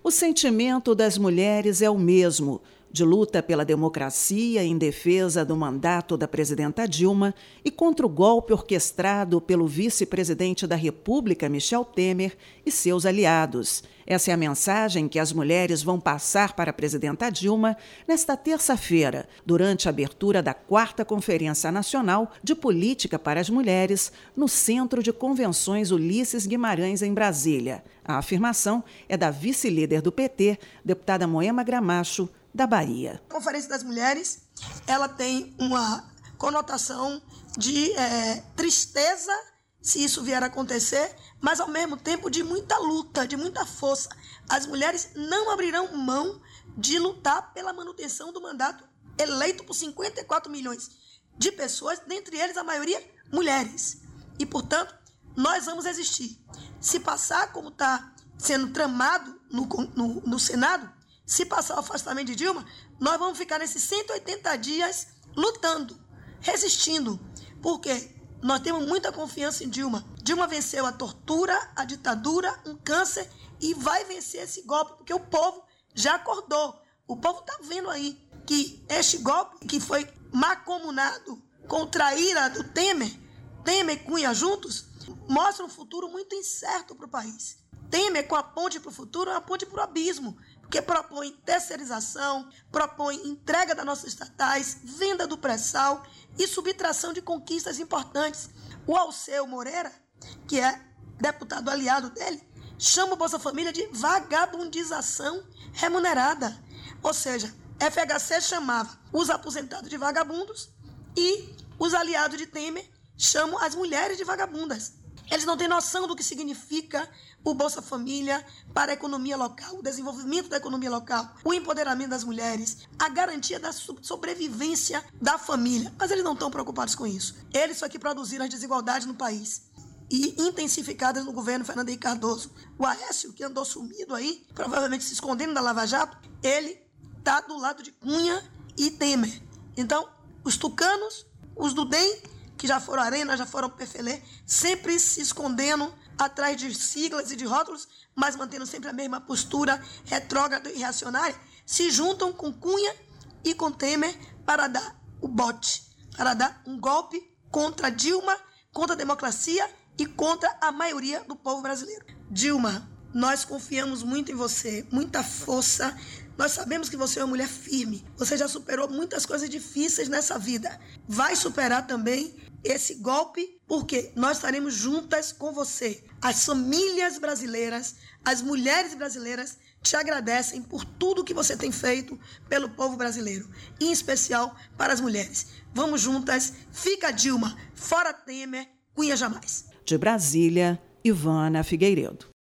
O sentimento das mulheres é o mesmo, de luta pela democracia em defesa do mandato da presidenta Dilma e contra o golpe orquestrado pelo vice-presidente da República, Michel Temer, e seus aliados. Essa é a mensagem que as mulheres vão passar para a presidenta Dilma nesta terça-feira, durante a abertura da 4ª Conferência Nacional de Política para as Mulheres, no Centro de Convenções Ulisses Guimarães, em Brasília. A afirmação é da vice-líder do PT, deputada Moema Gramacho, da Bahia. A Conferência das Mulheres, ela tem uma conotação de tristeza se isso vier a acontecer, mas ao mesmo tempo de muita luta, de muita força. As mulheres não abrirão mão de lutar pela manutenção do mandato eleito por 54 milhões de pessoas, dentre eles a maioria mulheres. E, portanto, nós vamos existir. Se passar como está sendo tramado no Senado, se passar o afastamento de Dilma, nós vamos ficar nesses 180 dias lutando, resistindo, porque nós temos muita confiança em Dilma. Dilma venceu a tortura, a ditadura, um câncer e vai vencer esse golpe, porque o povo já acordou. O povo está vendo aí que este golpe, que foi mancomunado contra a ira do Temer e Cunha juntos, mostra um futuro muito incerto para o país. Temer, com a ponte para o futuro, é uma ponte para o abismo, porque propõe terceirização, propõe entrega das nossas estatais, venda do pré-sal e subtração de conquistas importantes. O Alceu Moreira, que é deputado aliado dele, chama o Bolsa Família de vagabundização remunerada. Ou seja, FHC chamava os aposentados de vagabundos e os aliados de Temer chamam as mulheres de vagabundas. Eles não têm noção do que significa o Bolsa Família para a economia local, o desenvolvimento da economia local, o empoderamento das mulheres, a garantia da sobrevivência da família. Mas eles não estão preocupados com isso. Eles só que produziram as desigualdades no país e intensificadas no governo Fernando Henrique Cardoso. O Aécio, que andou sumido aí, provavelmente se escondendo da Lava Jato, ele está do lado de Cunha e Temer. Então, os tucanos, os do DEM, que já foram Arena, já foram PFL, sempre se escondendo atrás de siglas e de rótulos, mas mantendo sempre a mesma postura retrógrada e reacionária, se juntam com Cunha e com Temer para dar o bote, para dar um golpe contra Dilma, contra a democracia e contra a maioria do povo brasileiro. Dilma, nós confiamos muito em você, muita força. Nós sabemos que você é uma mulher firme. Você já superou muitas coisas difíceis nessa vida. Vai superar também esse golpe, porque nós estaremos juntas com você. As famílias brasileiras, as mulheres brasileiras te agradecem por tudo que você tem feito pelo povo brasileiro, em especial para as mulheres. Vamos juntas. Fica Dilma, fora Temer, Cunha jamais. De Brasília, Ivana Figueiredo.